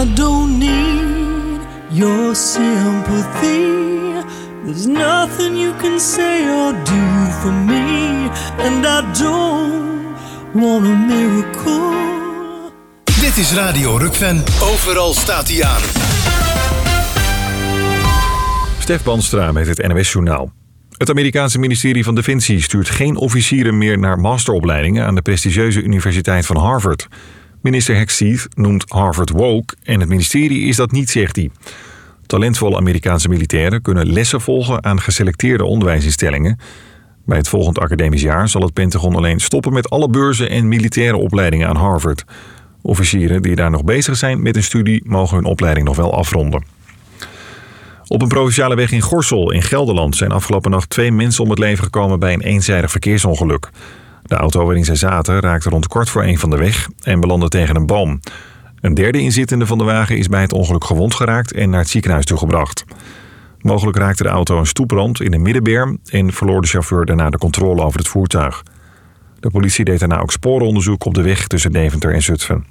I don't need your sympathy. There's nothing you can say or do for me. And I don't want a miracle. Dit is Radio Rukven. Overal staat hij aan. Stef Banstra met het NOS-journaal. Het Amerikaanse ministerie van Defensie stuurt geen officieren meer naar masteropleidingen aan de prestigieuze Universiteit van Harvard. Minister Hegseth noemt Harvard woke en het ministerie is dat niet, zegt hij. Talentvolle Amerikaanse militairen kunnen lessen volgen aan geselecteerde onderwijsinstellingen. Bij het volgend academisch jaar zal het Pentagon alleen stoppen met alle beurzen en militaire opleidingen aan Harvard. Officieren die daar nog bezig zijn met een studie mogen hun opleiding nog wel afronden. Op een provinciale weg in Gorssel in Gelderland zijn afgelopen nacht 2 mensen om het leven gekomen bij een eenzijdig verkeersongeluk. De auto waarin zij zaten raakte rond 1:15 van de weg en belandde tegen een boom. Een derde inzittende van de wagen is bij het ongeluk gewond geraakt en naar het ziekenhuis toegebracht. Mogelijk raakte de auto een stoeprand in de middenberm en verloor de chauffeur daarna de controle over het voertuig. De politie deed daarna ook sporenonderzoek op de weg tussen Deventer en Zutphen.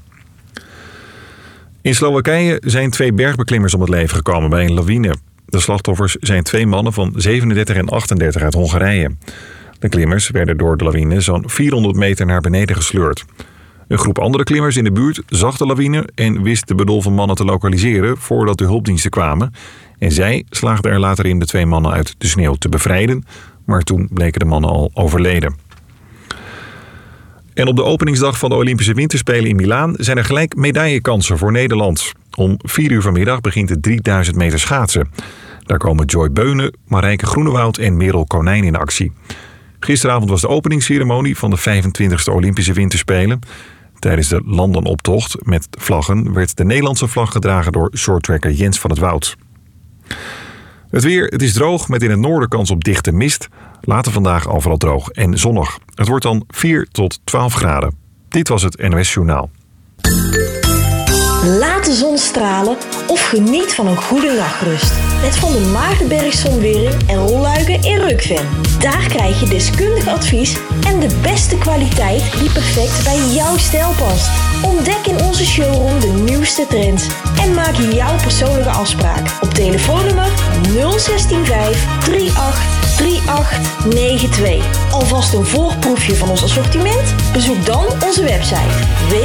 In Slowakije zijn 2 bergbeklimmers om het leven gekomen bij een lawine. De slachtoffers zijn 2 mannen van 37 en 38 uit Hongarije. De klimmers werden door de lawine zo'n 400 meter naar beneden gesleurd. Een groep andere klimmers in de buurt zag de lawine en wist de bedolven mannen te lokaliseren voordat de hulpdiensten kwamen. En zij slaagden er later in de 2 mannen uit de sneeuw te bevrijden, maar toen bleken de mannen al overleden. En op de openingsdag van de Olympische Winterspelen in Milaan zijn er gelijk medaillekansen voor Nederland. Om 4:00 vanmiddag begint de 3000 meter schaatsen. Daar komen Joy Beunen, Marijke Groenewoud en Merel Konijn in actie. Gisteravond was de openingsceremonie van de 25e Olympische Winterspelen. Tijdens de landenoptocht met vlaggen werd de Nederlandse vlag gedragen door shorttracker Jens van het Woud. Het weer, het is droog met in het noorden kans op dichte mist. Later vandaag overal droog en zonnig. Het wordt dan 4 tot 12 graden. Dit was het NOS Journaal. Laat de zon stralen of geniet van een goede nachtrust. Met Van der Maardenberg Zonwering en rolluiken in Rukven. Daar krijg je deskundig advies en de beste kwaliteit die perfect bij jouw stijl past. Ontdek in onze showroom de nieuwste trends en maak jouw persoonlijke afspraak op telefoonnummer 0165 38 3892. Alvast een voorproefje van ons assortiment? Bezoek dan onze website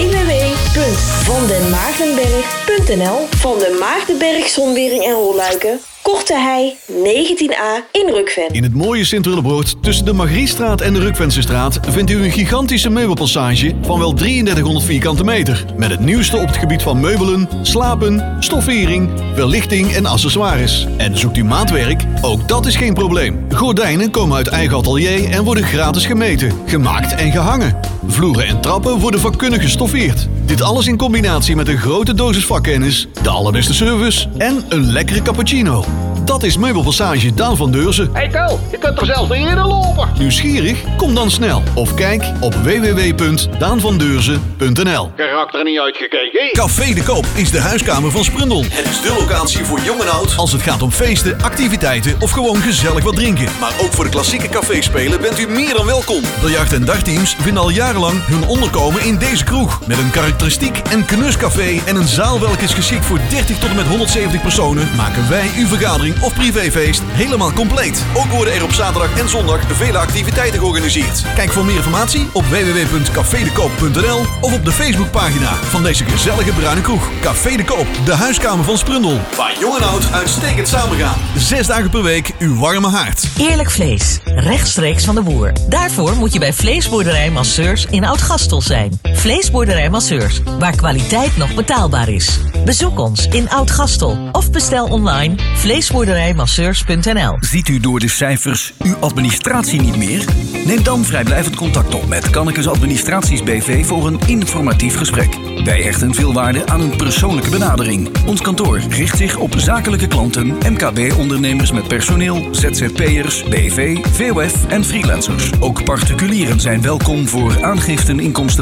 www.vandenmaardenberg.nl. Van den Maardenberg Zonwering en rolluiken. Korte Hei, 19A in Rukven. In het mooie Sint-Willebroord tussen de Margriestraat en de Rukvensestraat vindt u een gigantische meubelpassage van wel 3300 vierkante meter. Met het nieuwste op het gebied van meubelen, slapen, stoffering, verlichting en accessoires. En zoekt u maatwerk? Ook dat is geen probleem. Gordijnen komen uit eigen atelier en worden gratis gemeten, gemaakt en gehangen. Vloeren en trappen worden vakkundig gestoffeerd. Dit alles in combinatie met een grote dosis vakkennis, de allerbeste service en een lekkere cappuccino. Dat is Meubelpassage Daan van Deurzen. Hey Kel, je kunt er zelfs niet in lopen. Nieuwsgierig? Kom dan snel. Of kijk op www.daanvandeurzen.nl. Karakter niet uitgekeken. Café de Koop is de huiskamer van Sprundel. Het is de locatie voor jong en oud als het gaat om feesten, activiteiten of gewoon gezellig wat drinken. Maar ook voor de klassieke caféspelen bent u meer dan welkom. De jacht- en dagteams vinden al jarenlang hun onderkomen in deze kroeg. Met een karakteristiek en knuscafé en een zaal welke is geschikt voor 30 tot en met 170 personen, maken wij uw vergadering of privéfeest helemaal compleet. Ook worden er op zaterdag en zondag vele activiteiten georganiseerd. Kijk voor meer informatie op www.cafedekoop.nl of op de Facebookpagina van deze gezellige bruine kroeg. Café de Koop, de huiskamer van Sprundel. Waar jong en oud uitstekend samengaan. 6 dagen per week uw warme haard. Eerlijk vlees, rechtstreeks van de boer. Daarvoor moet je bij Vleesboerderij Masseurs in Oud-Gastel zijn. Vleesboerderij Masseurs, waar kwaliteit nog betaalbaar is. Bezoek ons in Oud-Gastel of bestel online vleesboerderijmasseurs.nl. Ziet u door de cijfers uw administratie niet meer? Neem dan vrijblijvend contact op met Kannekes Administraties BV voor een informatief gesprek. Wij hechten veel waarde aan een persoonlijke benadering. Ons kantoor richt zich op zakelijke klanten, MKB-ondernemers met personeel, ZZP'ers, BV, VOF en freelancers. Ook particulieren zijn welkom voor aangiften, inkomstenbelasting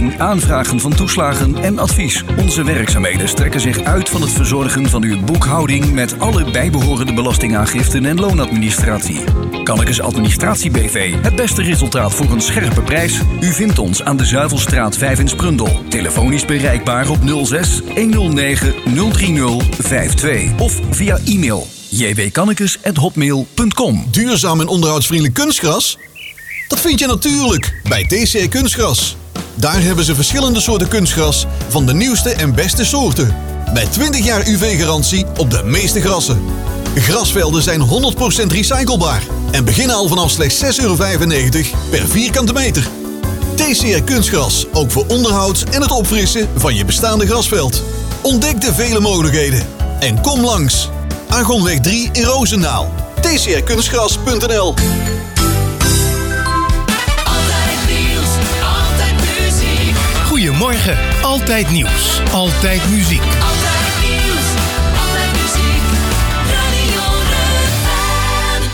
uitkering, aanvragen van toeslagen en advies. Onze werkzaamheden strekken zich uit van het verzorgen van uw boekhouding met alle bijbehorende belastingaangiften en loonadministratie. Kannekes Administratie BV. Het beste resultaat voor een scherpe prijs. U vindt ons aan de Zuivelstraat 5 in Sprundel. Telefonisch bereikbaar op 06 109 030 52 of via e-mail jwkannekes@hotmail.com. Duurzaam en onderhoudsvriendelijk kunstgras? Dat vind je natuurlijk bij TCR Kunstgras. Daar hebben ze verschillende soorten kunstgras van de nieuwste en beste soorten. Met 20 jaar UV-garantie op de meeste grassen. Grasvelden zijn 100% recyclebaar en beginnen al vanaf slechts €6,95 per vierkante meter. TCR Kunstgras, ook voor onderhoud en het opfrissen van je bestaande grasveld. Ontdek de vele mogelijkheden en kom langs. Argonweg 3 in Roosendaal. tcrkunstgras.nl. Goedemorgen, altijd nieuws, altijd muziek. Altijd nieuws, altijd muziek. Radio Rukven.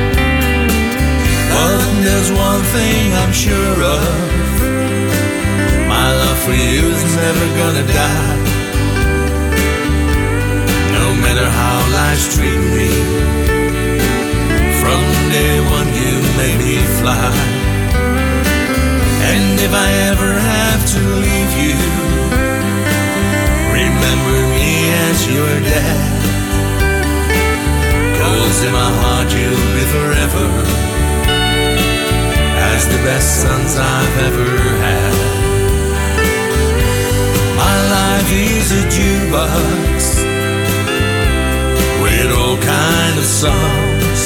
There's one thing I'm sure of, for you is never gonna die. No matter how life's treating me, from day one you made me fly. And if I ever have to leave you, remember me as your dad. 'Cause in my heart you'll be forever as the best sons I've ever had. My life is a jukebox with all kind of songs,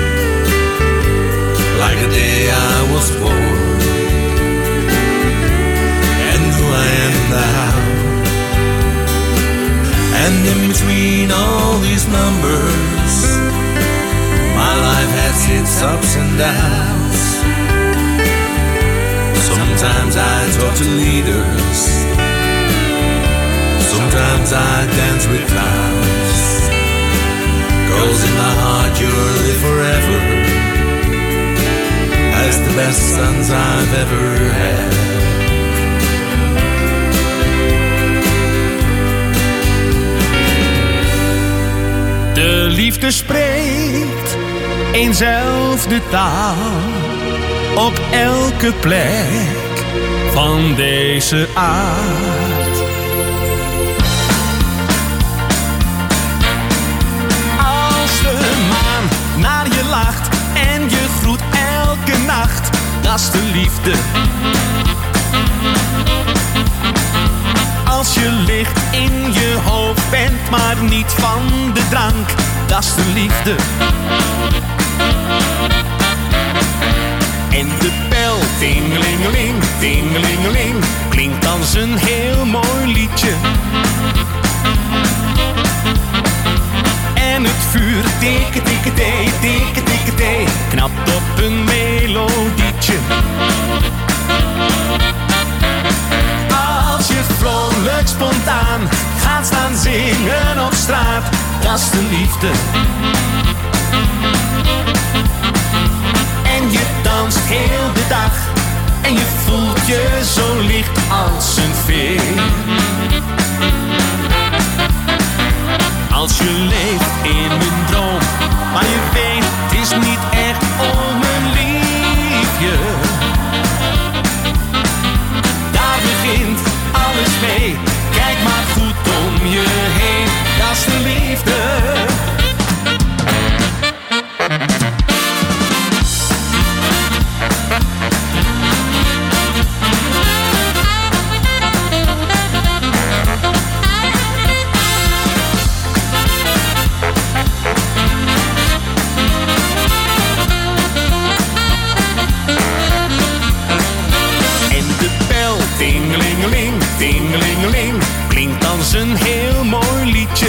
like the day I was born and who I am now. And in between all these numbers, my life has its ups and downs. Sometimes I talk to leaders, sometimes I dance with clowns. 'Cause in my heart you'll live forever as the best sons I've ever had. De liefde spreekt eenzelfde taal op elke plek van deze aard. Als de maan naar je lacht en je groet elke nacht, dat is de liefde. Als je licht in je hoofd bent, maar niet van de drank, dat is de liefde. En de bel, tingelingeling, tingelingeling, klinkt als een heel mooi liedje. En het vuur, tikke, tikke, thee, tikke, tikke, thee, knapt op een melodietje. Als je vrolijk spontaan gaat staan zingen op straat, dat is de liefde. En je danst heel de dag en je voelt je zo licht als een veer. Als je leeft in een droom, maar je weet het is niet echt om een liefje. Daar begint alles mee, kijk maar goed om je heen, dat is de liefde. Tingelingeling, tingelingeling, klinkt als een heel mooi liedje.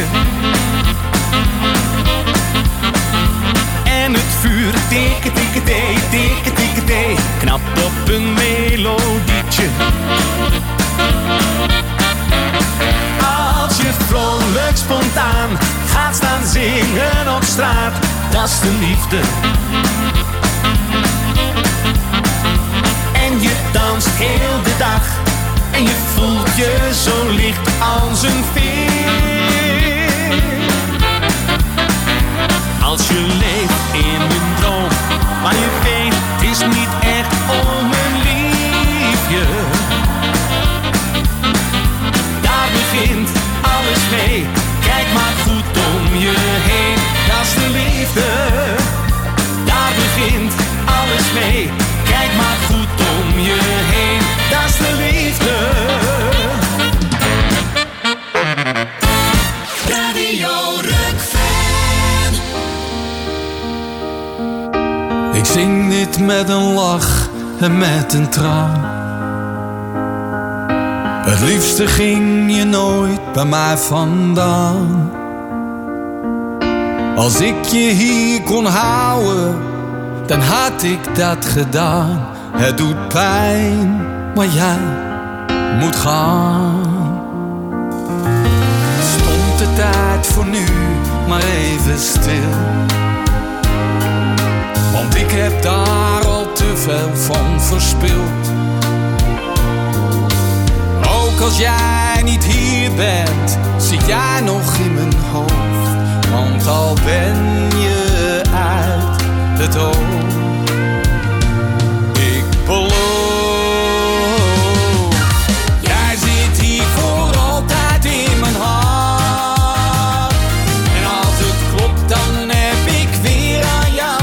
En het vuur, tikke, tikke, thee, tikke, tikke, thee, knapt op een melodietje. Als je vrolijk spontaan gaat staan zingen op straat, dat is de liefde. En je danst heel de dag en je voelt je zo licht als een veer. Als je leeft in een droom, maar je weet het is niet echt om een liefje. Daar begint alles mee, kijk maar goed om je heen, dat is de liefde. Daar begint alles mee, kijk maar goed om je heen, dat is de liefde. Radio Rukven. Ik zing dit met een lach en met een traan. Het liefste ging je nooit bij mij vandaan. Als ik je hier kon houden, dan had ik dat gedaan. Het doet pijn, maar jij moet gaan. Stond de tijd voor nu maar even stil, want ik heb daar al te veel van verspild. Ook als jij niet hier bent, zit jij nog in mijn hoofd. Want al ben je uit het hoofd, ik beloof. Jij zit hier voor altijd in mijn hart. En als het klopt, dan heb ik weer aan jou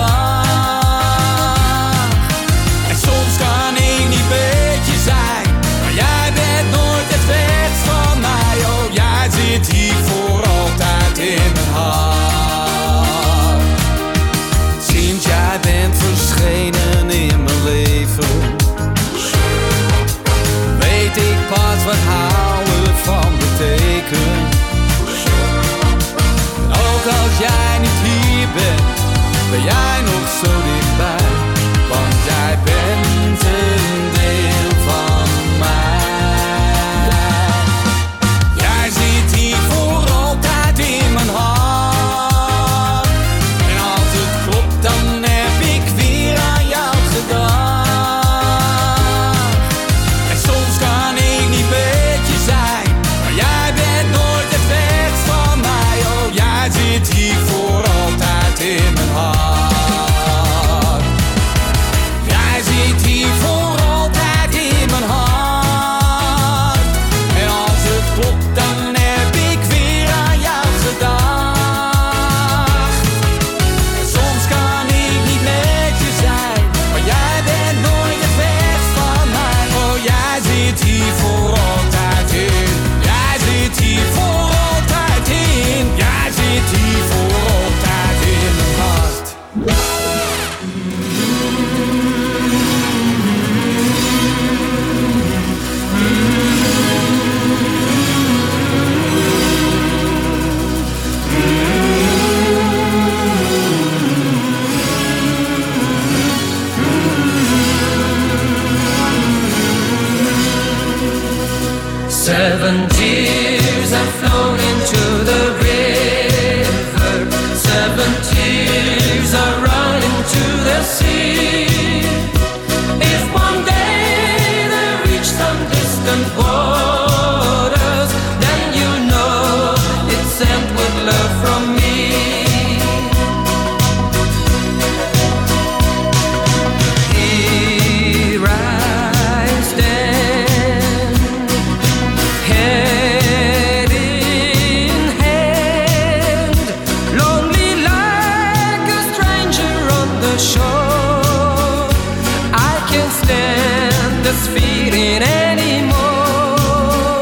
gedacht. En soms kan ik niet beetje zijn, maar jij bent nooit het verst van mij. Oh, jij zit hier voor altijd in mijn hart. Sinds jij bent verschenen in mijn leven, weet ik pas wat houden van betekent. Ook als jij niet hier bent, ben jij nog zo dichtbij. Want jij bent een deel van mij. Jij zit hier voor altijd in mijn hart. En als het klopt, dan heb ik weer aan jou gedacht. En soms kan ik niet beetje zijn, maar jij bent nooit het verst van mij. Oh, jij zit hier voor altijd in mijn hart. Jij zit hier voor altijd in mijn hart. En als het klopt, dan heb ik weer aan jou gedacht. En soms kan ik niet met je zijn, maar jij bent nooit het verst van mij. Oh, jij zit hier voor altijd in. Jij zit hier voor altijd in. Jij zit hier voor altijd in mijn hart. Seven tears have flown into the river. Seven tears are running to the sea. If one day they reach some distant waters, then you know it's sent with love from me. Here I stand, head in hand, lonely like a stranger on the shore. I can't stand this feeling anymore.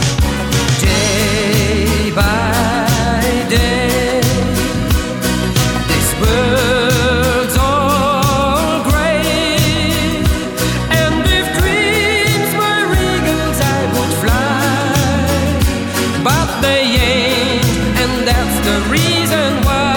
Day by day, this world's all gray. And if dreams were eagles, I would fly. But they ain't, and that's the reason why.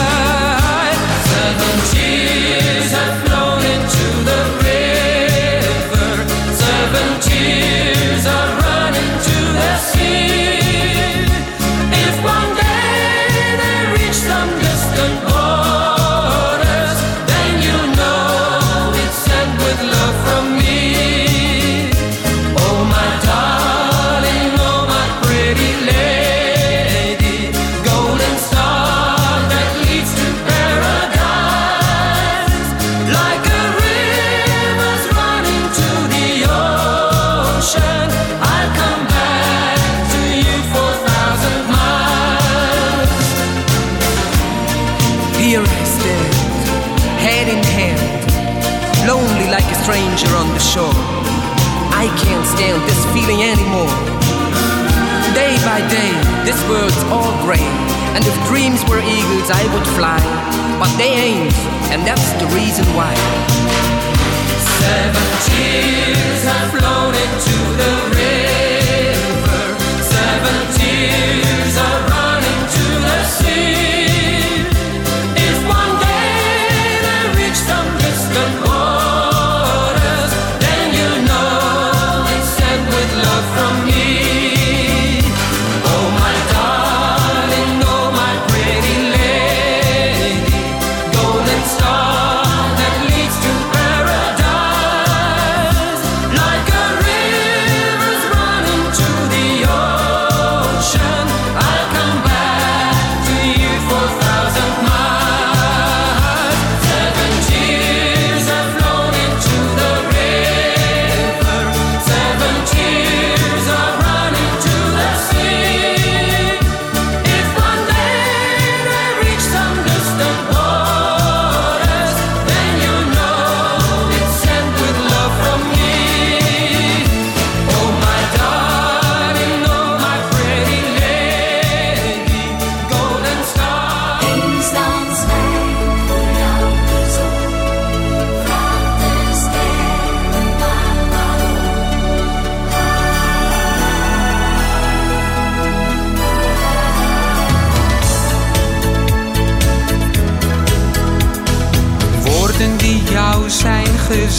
Seven tears have flown into the river. Seven tears are running to the sea. If one day they reach some distant waters, then you know it's sent with love from me. Oh, my darling, oh, my pretty lady, golden star that leads to paradise. Like a river's running to the ocean, I'll come back to you for 1,000 miles. Here I stand, head in hand, lonely like a stranger on the shore. I can't stand this feeling anymore. Day by day, this world's all gray. And if dreams were eagles, I would fly. But they ain't, and that's the reason why. Seven tears have flown into the river. Seven tears are running to the sea. If one day they reach some distant waters, then you know it's sent with love from me. Oh, my darling, oh, my pretty lady, golden star that leads to paradise.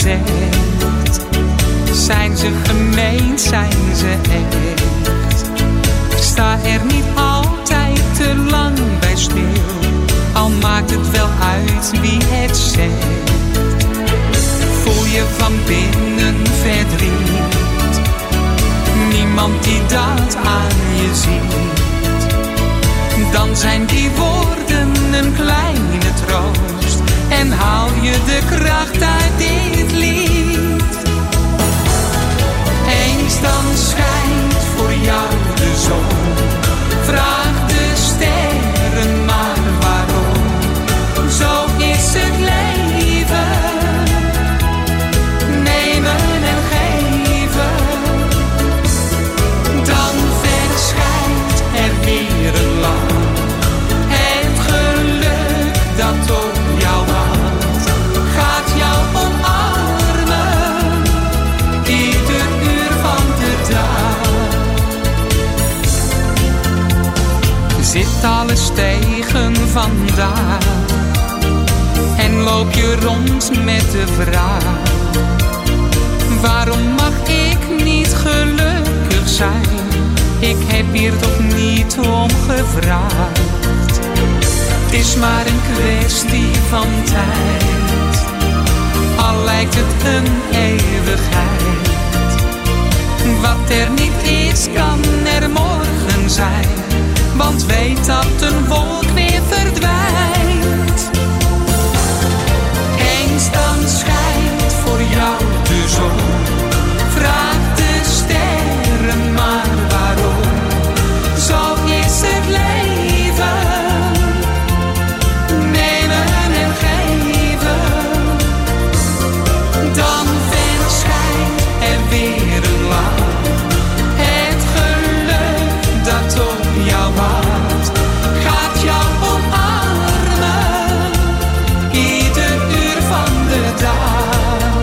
zegt. Zijn ze gemeen, zijn ze echt? Sta er niet altijd te lang bij stil, al maakt het wel uit wie het zegt. Voel je van binnen verdriet, niemand die dat aan je ziet. Dan zijn die woorden een kleine troost en haal je de kracht uit dit lied. Eens dan schijnt voor jou de zon, vraag de sterren maar waarom. Zo is het leven, nemen en geven. Dan verschijnt er weer een lach, het geluk dat op jou wacht, gaat jou omarmen, ieder uur van de dag. Zit alles tegen vandaag en loop je rond met de vraag: waarom mag ik niet gelukkig zijn? Ik heb hier toch niet om gevraagd. Het is maar een kwestie van tijd, al lijkt het een eeuwigheid. Wat er niet is, kan er morgen zijn, want weet dat een wolk weer verdwijnt. Eens dan schijnt voor jou de zon, vraag de sterren maar waarom. Zo is het leven, nemen en geven. Dan verschijnt er weer een lach, het geluk dat op jou wacht, gaat jou omarmen, ieder uur van de dag.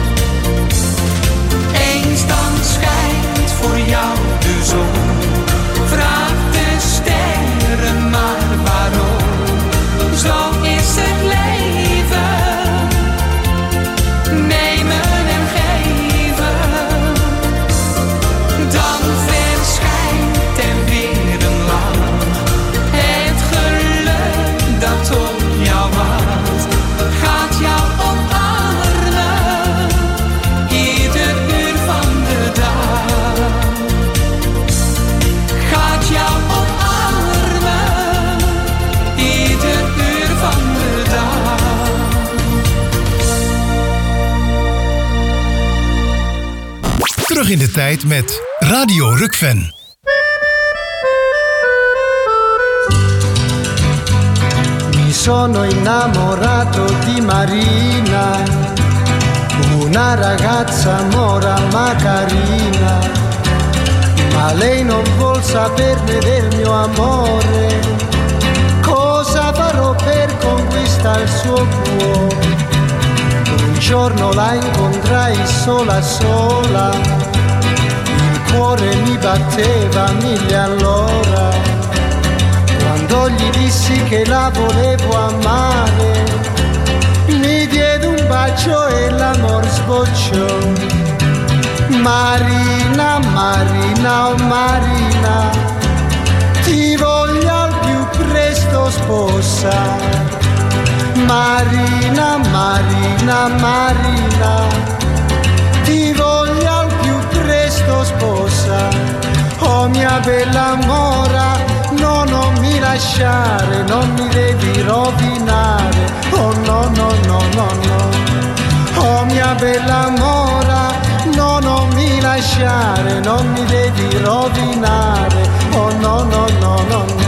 Eens dan schijnt voor jou de zon, vraag de sterren maar waarom. Zo is het leven, nemen en geven. Dan verschijnt er weer een lach, het geluk dat op jou wacht, gaat jou omarmen, ieder uur van de dag. Gaat jou omarmen, ieder uur van de dag. Terug in de tijd met Radio Rukven. Mi sono innamorato di Marina, una ragazza mora ma carina, ma lei non vuol saperne del mio amore. Cosa farò per conquistare il suo cuore? Un giorno la incontrai sola sola, il cuore mi batteva 1000 all'ora. Quando gli dissi che la volevo amare, mi diede un bacio e l'amor sbocciò. Marina, Marina, oh Marina, ti voglio al più presto sposare. Marina, Marina, Marina, ti voglio al più presto sposare. Oh mia bella mora, no, non mi lasciare, non mi devi rovinare. Oh no, no, no, no, no. Oh mia bella mora, no, non mi lasciare, non mi devi rovinare. Oh no, no, no, no, no.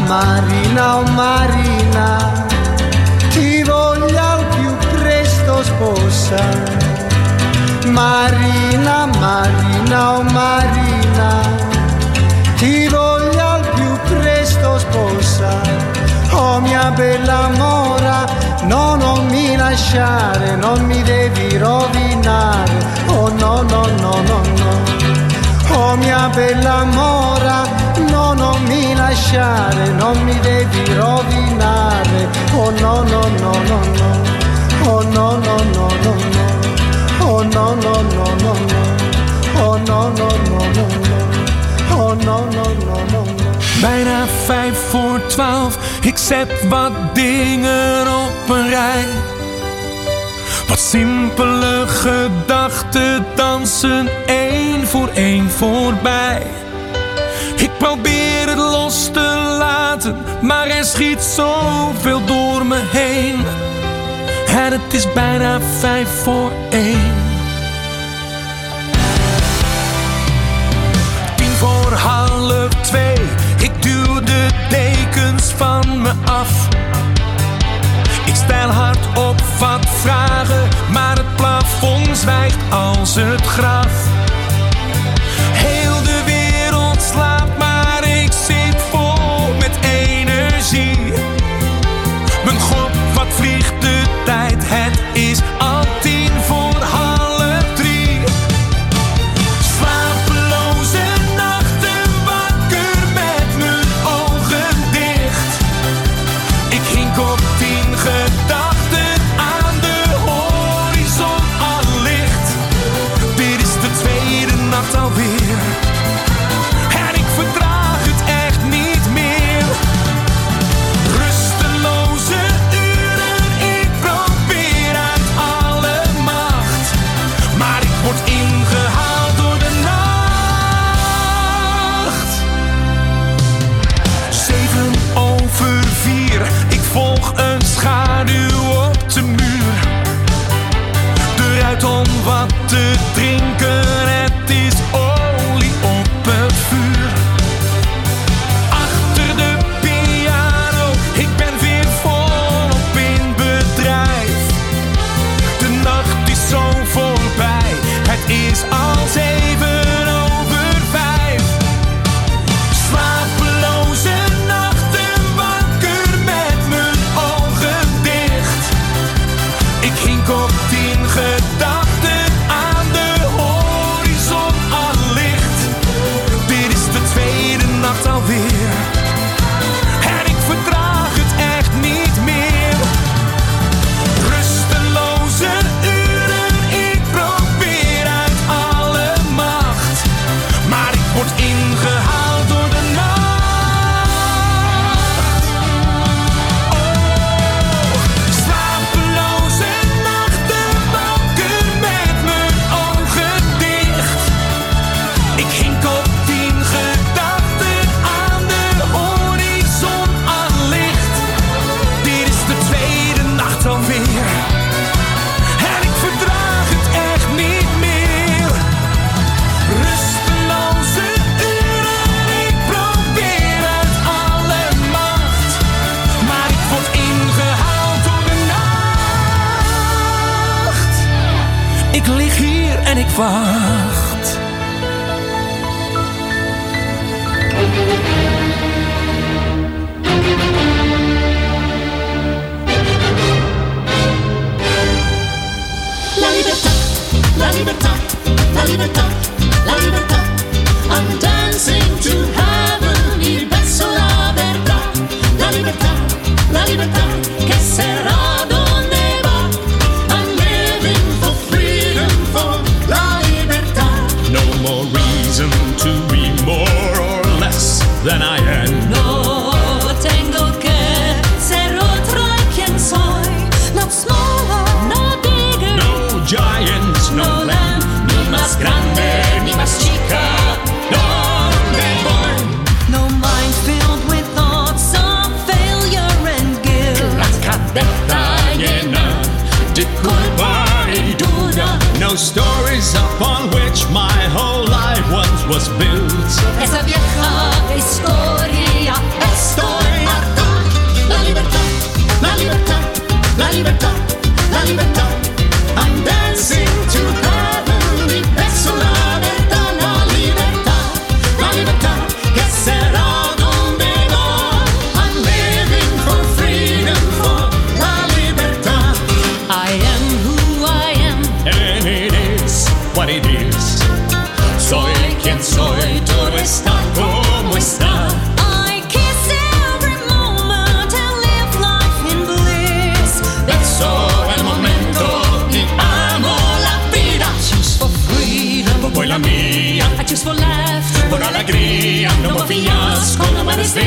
Marina, oh Marina, ti voglio al più presto sposare. Marina, Marina, oh Marina, ti voglio al più presto sposare. Oh mia bella mora, no, non mi lasciare, non mi devi rovinare. Oh no, no, no, no, no. Oh mia bella mora, no, non mi lasciare, non mi devi rovinare. Oh no, no, no, no, no. Oh no, no, no, no, no. Oh no, no, no, no, no. Oh no, no, no, no, no. Oh no, no, no, no, no. Bijna 11:55, ik zet wat dingen op een rij. Wat simpele gedachten dansen één voor één voorbij. Ik probeer het los te laten, maar er schiet zoveel door me heen. En het is bijna 1:55. 1:45, ik duw de dekens van me af. Ik stel hardop wat vragen, maar het plafond zwijgt als het graf. Heel de wereld slaapt, maar ik zit vol met energie. Mijn god, wat vliegt de tijd, het is al 2:50. Slapeloze nachten, wakker met mijn ogen dicht. Ik hink op 10 gedachten aan de horizon al licht. Dit is de tweede nacht alweer en ik verdraag het echt niet meer. Rusteloze uren, ik probeer uit alle macht, maar ik word ingehaald door de nacht. 4:07, ik volg een schaduw op de muur. De ruit om wat te drinken, het is olie op het vuur. Achter de piano, ik ben weer volop in bedrijf. De nacht is zo voorbij, het is al 7:05. Slapeloze nachten, wakker met mijn ogen dicht. Ik hink op 10 gedachten aan de horizon al licht. Dit is de tweede nacht alweer en ik verdraag het echt niet meer. Rusteloze uren, ik probeer uit alle macht, maar ik word ingehaald door de nacht. Oh, slapeloze nachten, wakker met mijn ogen dicht. Ik hink op 10 gedachten aan de horizon al licht. Dit is de tweede nacht alweer en ik verdraag het echt niet meer. Rusteloze uren, ik probeer uit alle macht, maar ik word ingehaald door de nacht. Ik lig hier en ik wacht. La libertà, la libertà, la libertà, la libertà. I'm dancing to heaven, il verso la verità. La libertà, la libertà, che sarà donde va. I'm living for freedom, for la libertà. No more reason to be more or less than I am. No tengo que ser otro quien soy. No smaller, no bigger, No giants, no land, ni más grande, ni más chica. Donde voy? No mind filled with thoughts of failure and guilt. la cabeza llena de culpa y duda. No stories upon which my whole life once was built. Esa vieja historia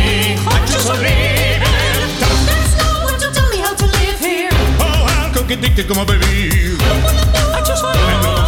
I just want libertà. There's no one to tell me how to live here. Oh, I'm cookie addicted, come on, baby. I just want libertà.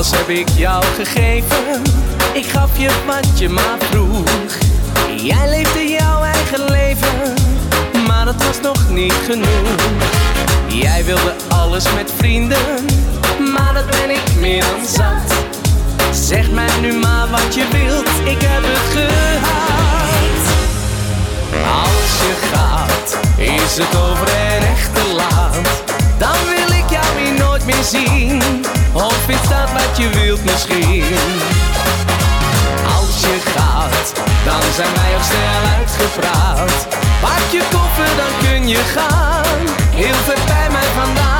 Alles heb ik jou gegeven. Ik gaf je wat je maar vroeg. Jij leefde jouw eigen leven, maar dat was nog niet genoeg. Jij wilde alles met vrienden, maar dat ben ik meer dan zat. Zeg mij nu maar wat je wilt, ik heb het gehad. Als je gaat, is het over en echt te laat. Dan wil ik jou hier nooit meer zien. Of is dat wat je wilt misschien? Als je gaat, dan zijn wij ook snel uitgepraat. Pak je koffer, dan kun je gaan. Heel ver bij mij vandaan.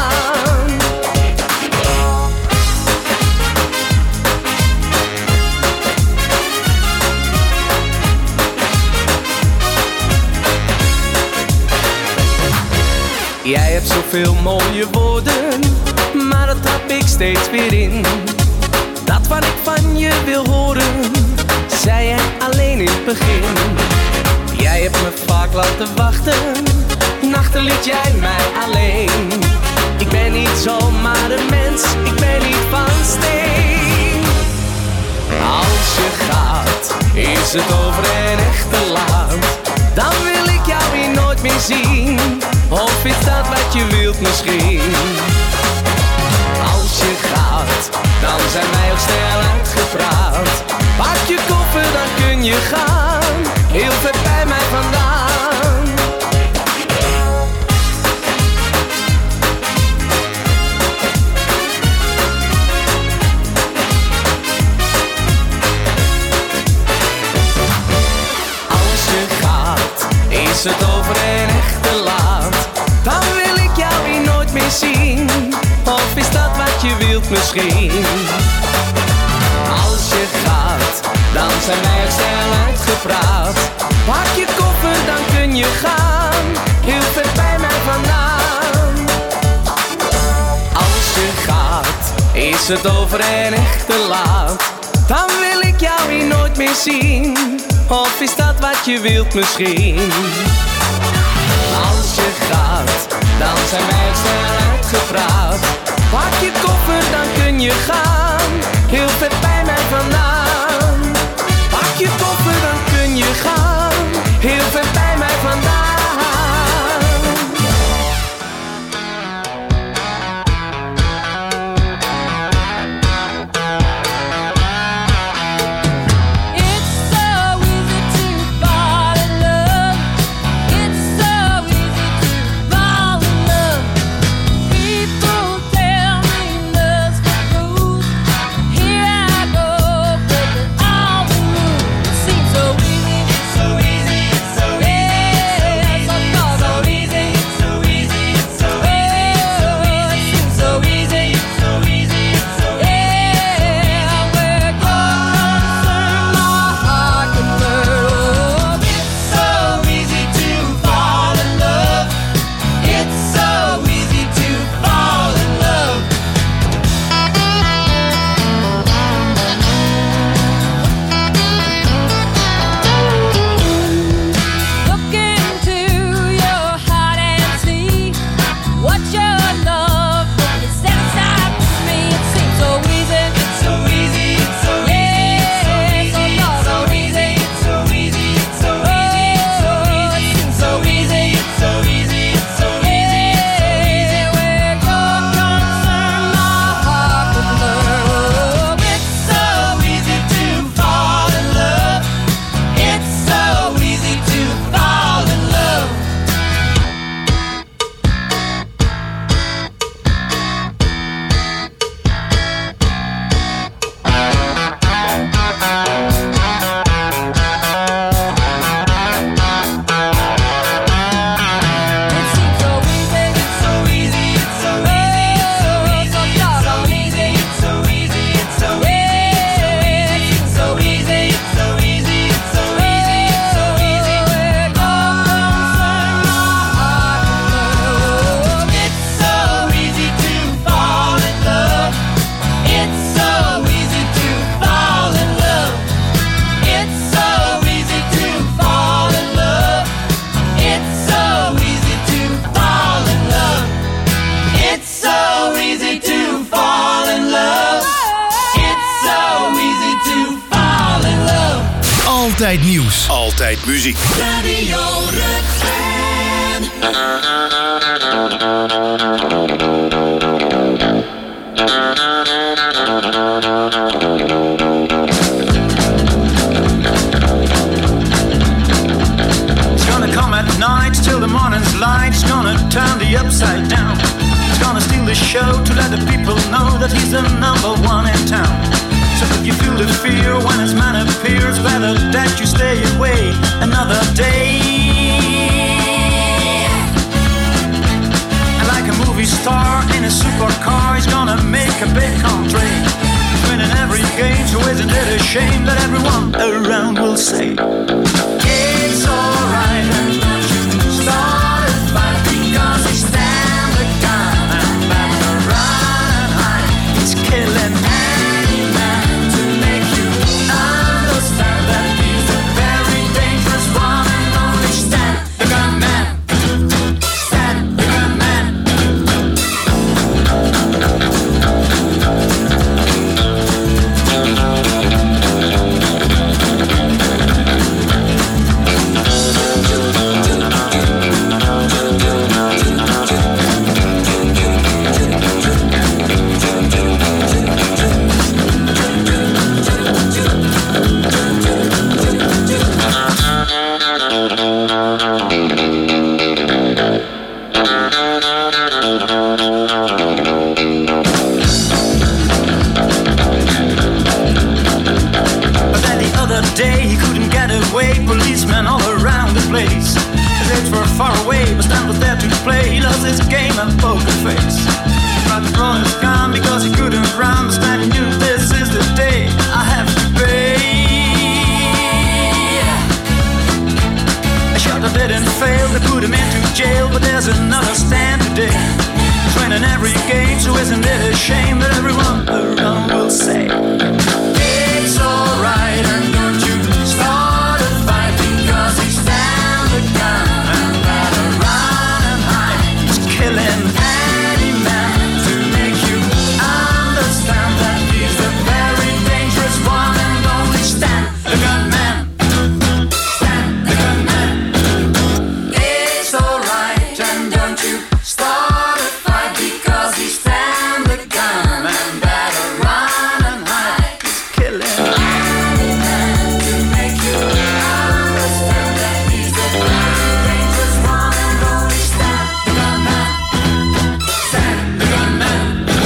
Jij hebt zoveel mooie woorden, maar dat trap ik steeds weer in. Dat wat ik van je wil horen, zei jij alleen in het begin. Jij hebt me vaak laten wachten, nachten liet jij mij alleen. Ik ben niet zomaar een mens, ik ben niet van steen. Als je gaat, is het over en echt te laat. Dan wil ik jou hier nooit meer zien. Of is dat wat je wilt misschien? Als je gaat, dan zijn wij ook snel uitgepraat. Pak je koffer, dan kun je gaan. Heel ver bij mij vandaan. Als je gaat, is het over en echt te laat. Dan wil ik jou hier nooit meer zien. Of is dat wat je wilt misschien? Als je gaat, dan zijn wij ook snel uitgepraat. Pak je koffer, dan kun je gaan. Heel ver bij mij vandaan. Als je gaat, is het over en echt te laat. Dan wil ik jou hier nooit meer zien. Of is dat wat je wilt misschien? Als je gaat, dan zijn wij ook snel uitgepraat. Pak je koffer, dan kun je gaan. Heel ver bij mij vandaan. Pak je koffer, dan kun je gaan. Heel ver bij mij vandaan. People tell me love's the truth. Here I go. nieuws. Altijd muziek. Radio Rukven. It's gonna come at night till the morning's light. It's gonna turn the upside down. It's gonna steal the show to let the people know that he's the number one in town. So if you feel the fear when his man appears, better that you stay away another day. And like a movie star in a supercar, he's gonna make a big country. Winning every game, so isn't it a shame that everyone around will say it's alright and you start a fight because he stand the gun and back around and hide. He's killing any man to make you understand that he's a very dangerous one and only stand the gun man. Stand the gun man. Policemen all around the place. His aides were far away, but Stan was there to play. He loves his game and poker face. He tried to throw his gun because he couldn't run, but Stan knew this is the day I have to pay. A shot that didn't fail, they put him into jail, but there's another Stan today. Winning every game, so isn't it a shame that everyone around will say it's alright and don't you start a fight because he stand the gun and better run and hide. He's killing any man to make you understand that he's a very dangerous one and only stand the gun man. Stand the gun man. It's alright and don't you start a fight because he stand the gun and better run and hide. He's killing any man to make you understand that he's a very dangerous one and only stand the gun man. Stand the gun man.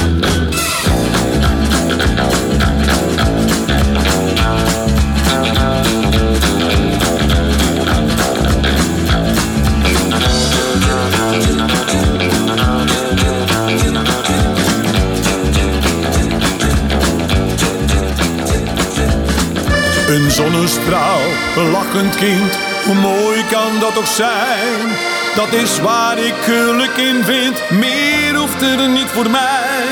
Een zonnestraal, een lachend kind, hoe mooi kan dat toch zijn? Dat is waar ik geluk in vind, meer hoeft er niet voor mij.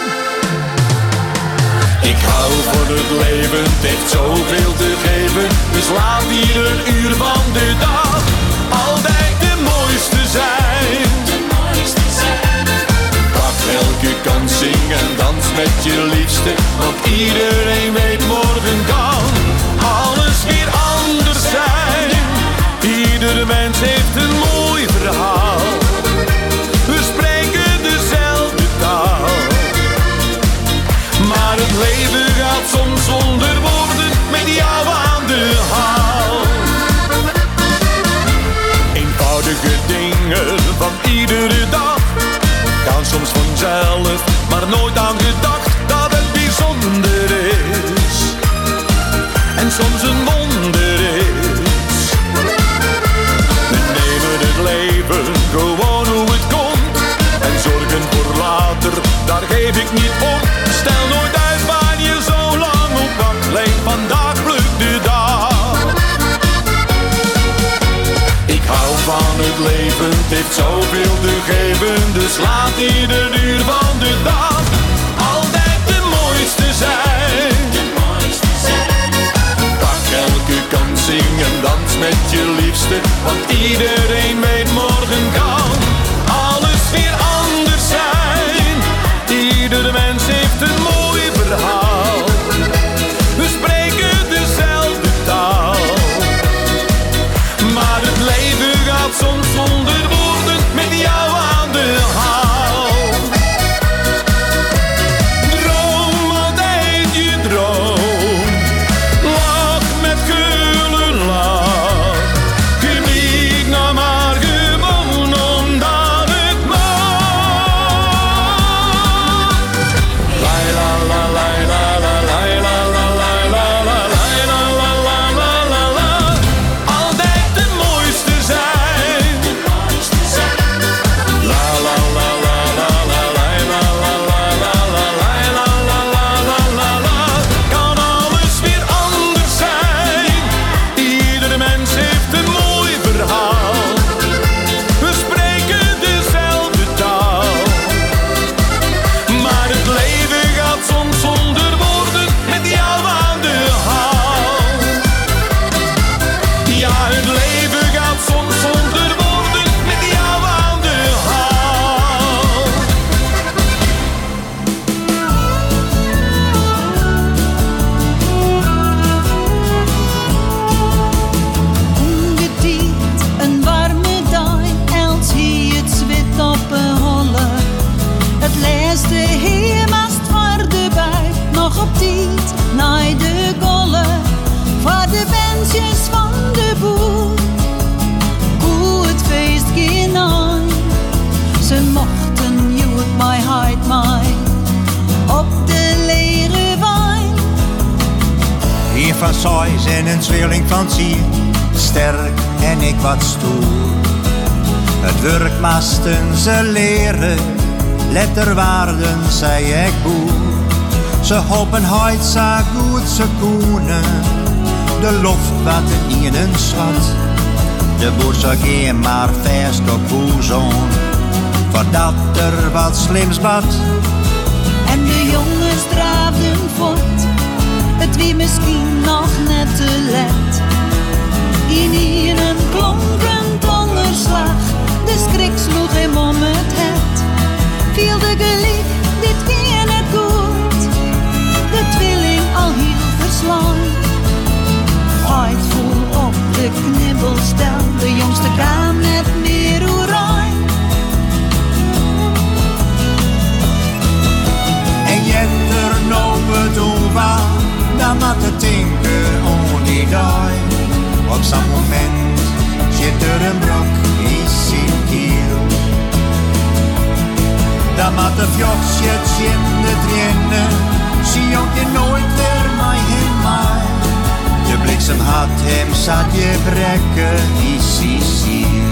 Ik hou van het leven, het heeft zoveel te geven, dus laat ieder uur van de dag altijd de mooiste zijn. Pak elke kans, zing en dans met je liefste, want iedereen weet morgen kan alles weer anders zijn. Ieder mens heeft een mooi verhaal, we spreken dezelfde taal. Maar het leven gaat soms zonder woorden, met jou aan de haal. Eenvoudige dingen van iedere dag gaan soms vanzelf, maar nooit aan gedacht dat het bijzonder is en soms een wonder is. We nemen het leven gewoon hoe het komt en zorgen voor later, daar geef ik niet op. Stel nooit uit waar je zo lang op wacht, leef vandaag, pluk de dag. Ik hou van het leven, het heeft zoveel te geven, dus laat ieder uur van de dag altijd de mooiste zijn. Pak elke kans, zing en dans met je liefste, want iedereen weet morgen kan alles weer anders zijn. Ieder mens heeft een mooi verhaal, we spreken dezelfde taal. van size en een tweeling van ziel. Sterk en ik wat stoer. Het werkmasten ze leren, letterwaarden zei ik boer. Ze hopen huid zo goed ze kunnen, de loft wat in een zwart. De boer zou geen maar vast op boezon, voordat er wat slims bad. En de jongens draafden voort, het wie misschien nog net te let. In een klonkend donderslag, de schrik sloeg hem om het het. Viel de gelijk, dit ging het goed, de tweeling al heel verslaan. Ooit voel op de knibbelstel, de jongste kwam met meer oerijn. En jetter nou het over, dan maakt het tinken only die. Op zo'n moment zit er een brok in zijn kiel. Dan maakt de fjotje in de trainen, zie je nooit weer mij in mij. De bliksem had hem zat je brekken in zijn ziel.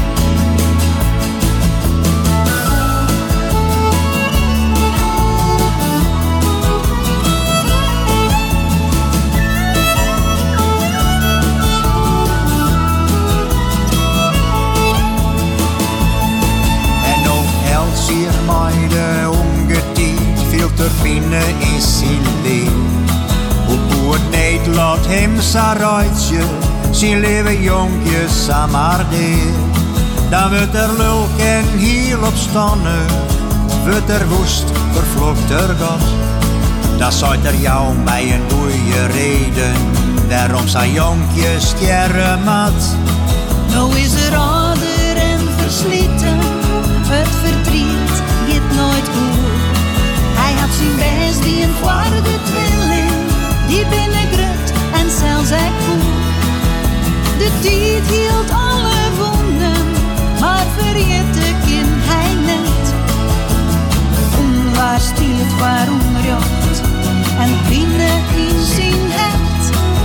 Hier mij de ongetiet veel te binnen in zijn leeuw. Hoe boert niet laat hem zijn ruitje, zijn leven jonkjes aan maar deel. Dan wordt er lulk en heel opstannen, wordt er woest, vervloekt er God. Dan zou er jou bij een goeie reden, daarom zijn jonkjes sterren mat. Nou is er ouder en versleten, het verdriet gaat nooit goed. Hij had zijn best die een voorde tweeling, die binnengrut en zelfs hij goed. De tijd hield alle wonden, maar vergeten kind hij net. Onwaar stiert waar onderjocht en binnen in zijn het.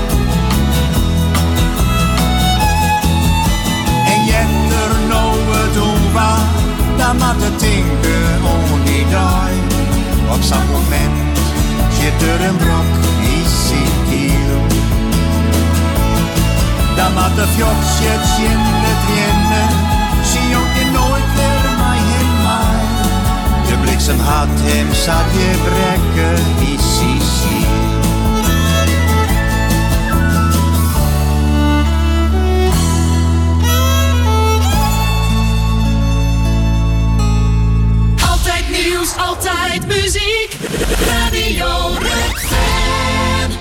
En jetter nou het over, dan maakt het tinken only die. Op zo'n moment zit er een brok in zijn kiel. Dan maakt de fjotje in de trainen, zie je nooit weer mij in mij. De bliksem had hem zat je brekken in zijn ziel. Altijd muziek, Radio Rukven.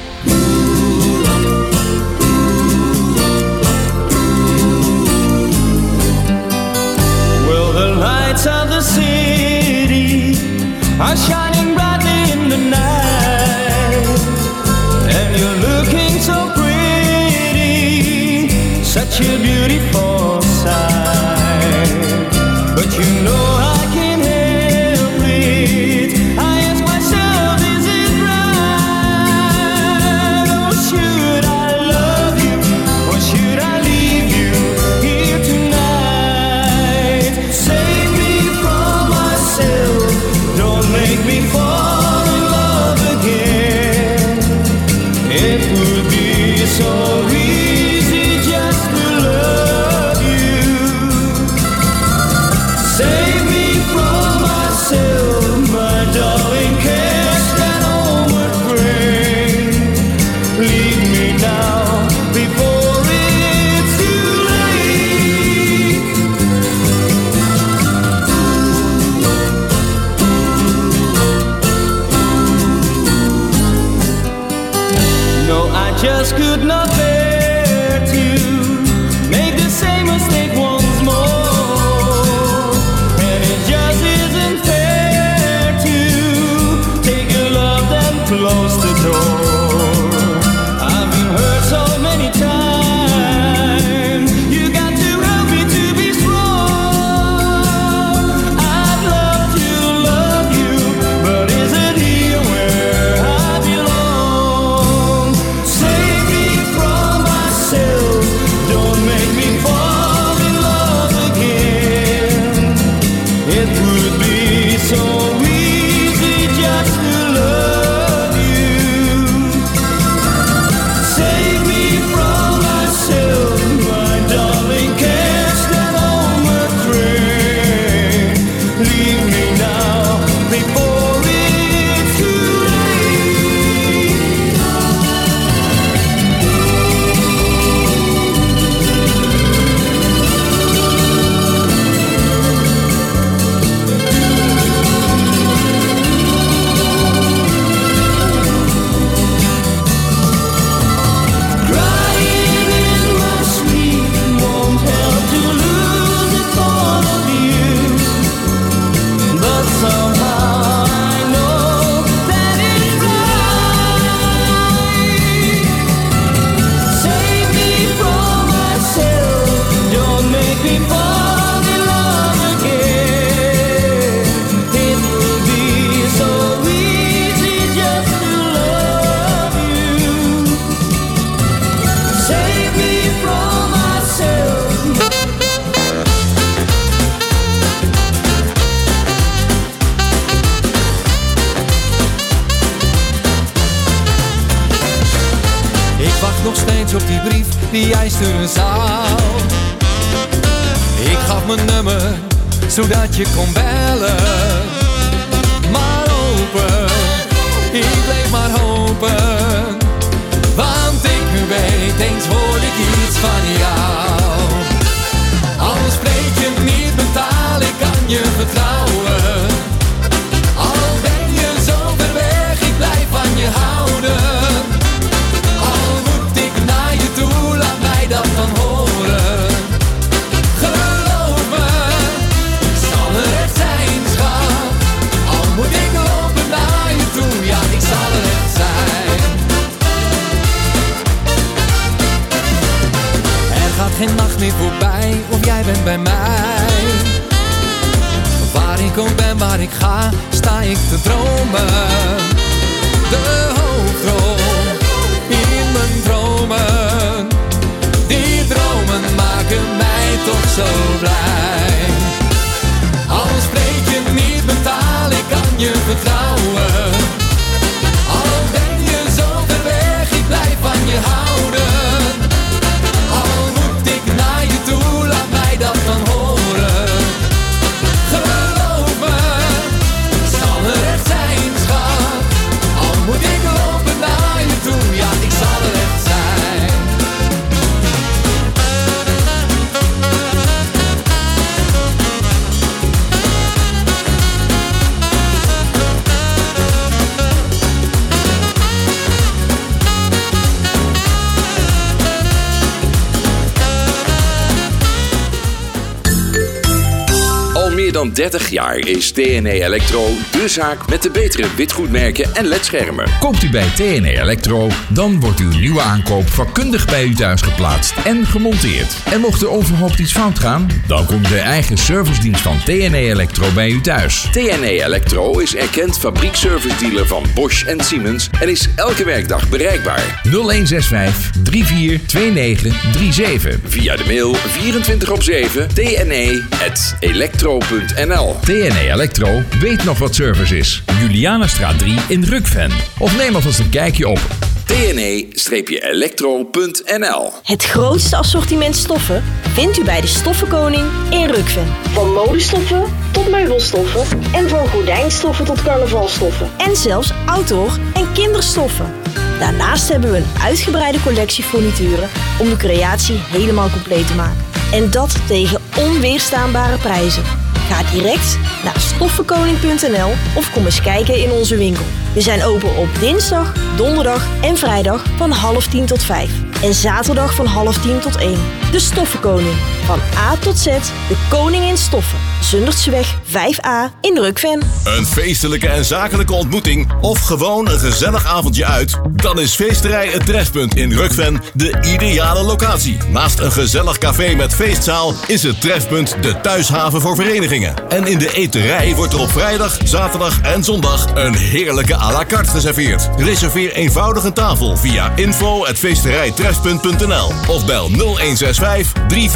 Well, the lights of the city are shining brightly in the night, and you're looking so pretty, such a beautiful sight. But you know I can't help it. I ask myself, is it right? Or should I love you, or should I leave you here tonight? Save me from myself, don't make me fall in love again. It would be so easy just to love you. Save me from myself, my darling, cast that homeward frame. Leave me now before it's too late. No, I just could not bear to make the same mistake once more. And it just isn't fair to take your love and close the door. I've been hurt so many times. You got to help me to be strong. I'd love to love you, but is it here where I belong? Save wacht nog steeds op die brief die jij sturen zou. Ik gaf mijn nummer, zodat je kon bellen. Maar open, ik bleef maar hopen. Want ik weet, eens hoor ik iets van jou. Al spreek je niet mentaal, ik kan je vertrouwen. Al ben je zo ver weg, ik blijf van je houden. Al moet ik naar je toe, laat mij dat dan horen. Geloof me, ik zal er echt zijn, schat. Al moet ik lopen naar je toe, ja, ik zal er echt zijn. Er gaat geen nacht meer voorbij, of jij bent bij mij. Waar ik ook ben, waar ik ga, sta ik te dromen. De hoofdrol in mijn dromen. Die dromen maken mij toch zo blij. Al spreek je niet mentaal, ik kan je vertrouwen. Al ben je zo ver weg, ik blijf van je houden. Al moet ik naar je toe, laat mij dat dan horen. Geloof me, ik zal er echt zijn, schat. Al moet ik lopen naar je toe, ja, ik zal er echt zijn. Al meer dan 30 jaar is TNE Electro de zaak met de betere witgoedmerken en ledschermen. Koopt u bij TNE Electro, dan wordt uw nieuwe aankoop vakkundig bij u thuis geplaatst en gemonteerd. En mocht er overhoopt iets fout gaan, dan komt de eigen servicedienst van TNE Electro bij u thuis. TNE Electro is erkend fabriekservice-dealer van Bosch en Siemens en is elke werkdag bereikbaar. 0165 342937. Via de mail 24/7 tne@electro.nl. TNE Electro weet nog wat service is. Julianastraat 3 in Rukven. Of neem alvast een kijkje op tne-electro.nl. Het grootste assortiment stoffen vindt u bij de Stoffenkoning in Rukven. Van modestoffen tot meubelstoffen en van gordijnstoffen tot carnavalstoffen. En zelfs outdoor- en kinderstoffen. Daarnaast hebben we een uitgebreide collectie furnituren om de creatie helemaal compleet te maken. En dat tegen onweerstaanbare prijzen. Ga direct naar stoffenkoning.nl of kom eens kijken in onze winkel. We zijn open op dinsdag, donderdag en vrijdag van 9:30 tot 5. En zaterdag van 9:30 tot 1. De Stoffenkoning. Van A tot Z, de koning in stoffen. Zundertseweg 5A in Rukven. Een feestelijke en zakelijke ontmoeting of gewoon een gezellig avondje uit? Dan is Feesterij Het Trefpunt in Rukven de ideale locatie. Naast een gezellig café met feestzaal is het Trefpunt de thuishaven voor verenigingen. En in de eterij wordt er op vrijdag, zaterdag en zondag een heerlijke à la carte geserveerd. Reserveer eenvoudig een tafel via info@feesterijtrefpunt.nl of bel 0165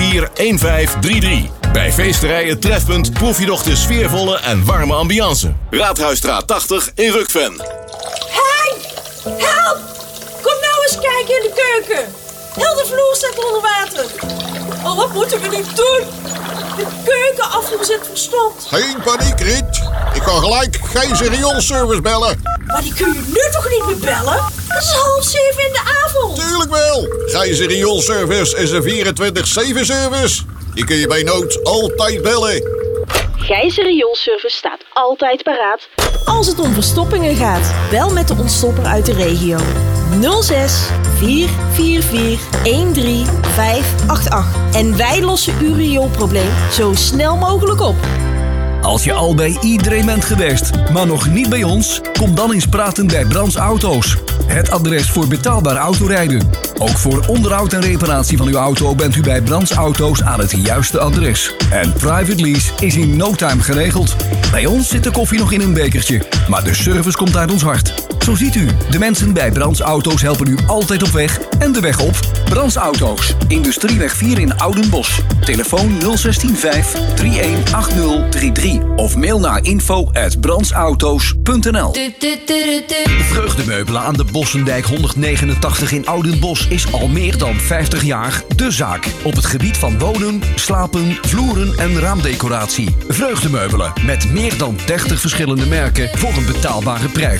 341533. Bij Feesterij Het Trefpunt proef je nog de sfeervolle en warme ambiance. Raadhuisstraat 80 in Rukven. Hey! Help! Kom nou eens kijken in de keuken. Heel de vloer staat onder water. Oh, wat moeten we nu doen? De keukenafvoer zit verstomd. Geen paniek, Riet. Ik kan gelijk Gijzer rioolservice bellen. Maar die kun je nu toch niet meer bellen? Het is 6:30 in de avond. Tuurlijk wel. Gijzer rioolservice is een 24/7 service. Die kun je bij nood altijd bellen. Gijzer Rioolservice staat altijd paraat als het om verstoppingen gaat. Bel met de ontstopper uit de regio. 06 444 13588. En wij lossen uw rioolprobleem zo snel mogelijk op. Als je al bij iedereen bent geweest, maar nog niet bij ons, kom dan eens praten bij Brands Auto's. Het adres voor betaalbaar autorijden. Ook voor onderhoud en reparatie van uw auto bent u bij Brands Auto's aan het juiste adres. En private lease is in no time geregeld. Bij ons zit de koffie nog in een bekertje, maar de service komt uit ons hart. Zo ziet u, de mensen bij Brands Auto's helpen u altijd op weg en de weg op. Brands Auto's, Industrieweg 4 in Oudenbosch. Telefoon 016 318033 of mail naar info@brandsauto's.nl. Vreugdemeubelen aan de Bossendijk 189 in Oudenbosch is al meer dan 50 jaar de zaak. Op het gebied van wonen, slapen, vloeren en raamdecoratie. Vreugdemeubelen met meer dan 30 verschillende merken voor een betaalbare prijs.